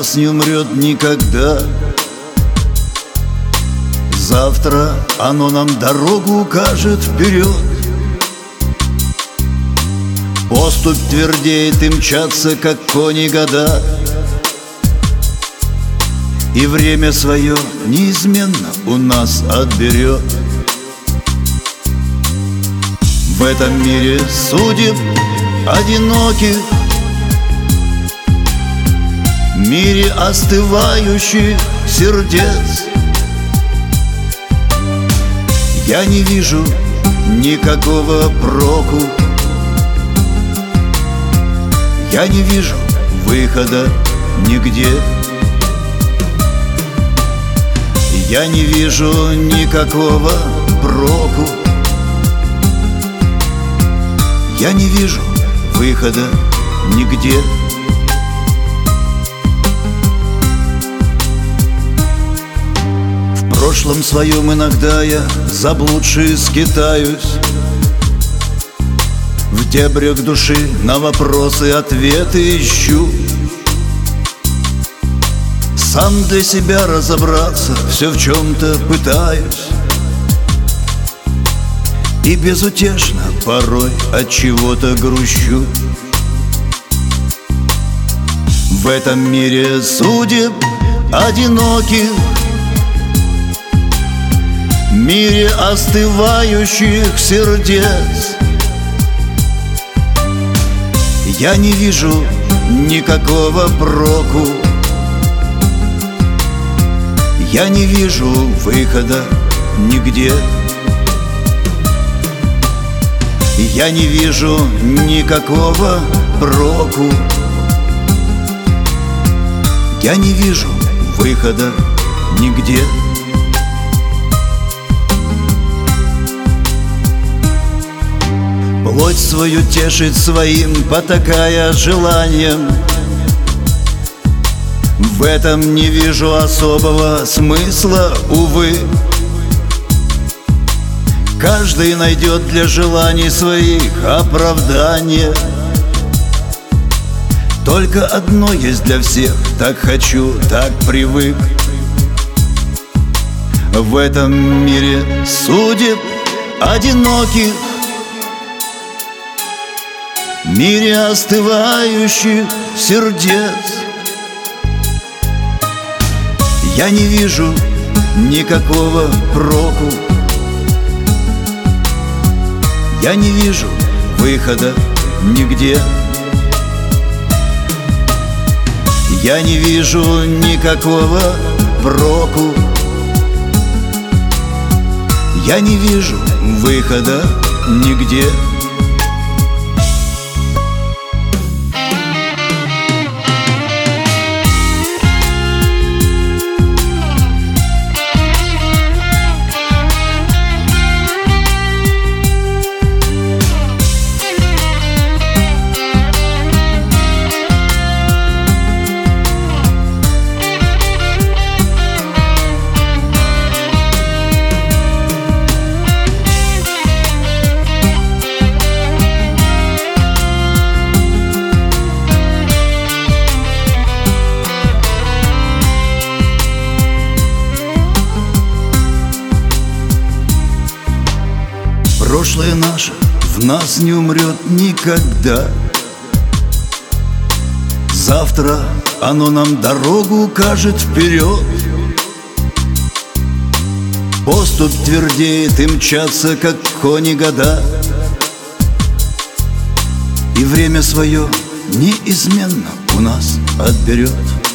нас не умрет никогда. Завтра оно нам дорогу укажет вперед. Поступь твердеет и мчатся, как кони, года. И время свое неизменно у нас отберет. В этом мире судеб одиноких, мире остывающих сердец, я не вижу никакого проку. Я не вижу выхода нигде. Я не вижу никакого проку. Я не вижу выхода нигде. В прошлом своем иногда я заблудший скитаюсь, в дебрях души на вопросы ответы ищу. Сам для себя разобраться все в чем-то пытаюсь, и безутешно порой от чего-то грущу. В этом мире судеб одиноких, мире остывающих сердец, я не вижу никакого проку. Я не вижу выхода нигде. Я не вижу никакого проку. Я не вижу выхода нигде. Плоть свою тешить своим, потакая желанием, в этом не вижу особого смысла, увы. Каждый найдет для желаний своих оправдание. Только одно есть для всех: так хочу, так привык. В этом мире судеб одиноких, мире остывающих сердец, я не вижу никакого проку. Я не вижу выхода нигде. Я не вижу никакого проку. Я не вижу выхода нигде. Прошлое наше в нас не умрет никогда. Завтра оно нам дорогу укажет вперед. Поступь твердеет и мчатся, как кони, года. И время свое неизменно у нас отберет.